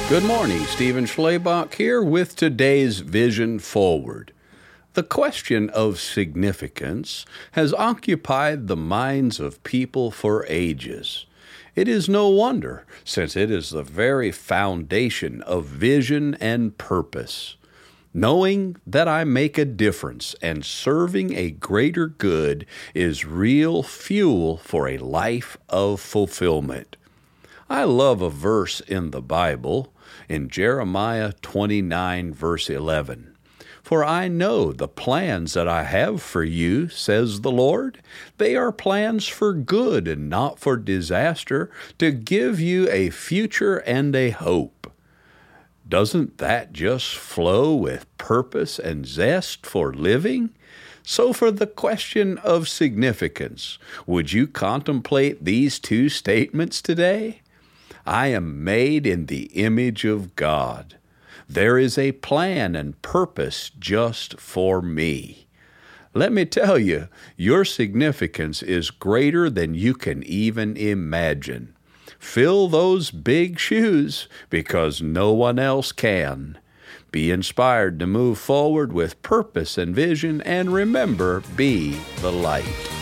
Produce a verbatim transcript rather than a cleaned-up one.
Good morning, Stephen Schlebach here with today's Vision Forward. The question of significance has occupied the minds of people for ages. It is no wonder, since it is the very foundation of vision and purpose. Knowing that I make a difference and serving a greater good is real fuel for a life of fulfillment. I love a verse in the Bible, in Jeremiah twenty-nine, verse eleven. For I know the plans that I have for you, says the Lord. They are plans for good and not for disaster, to give you a future and a hope. Doesn't that just flow with purpose and zest for living? So for the question of significance, would you contemplate these two statements today? I am made in the image of God. There is a plan and purpose just for me. Let me tell you, your significance is greater than you can even imagine. Fill those big shoes because no one else can. Be inspired to move forward with purpose and vision, and remember, be the light.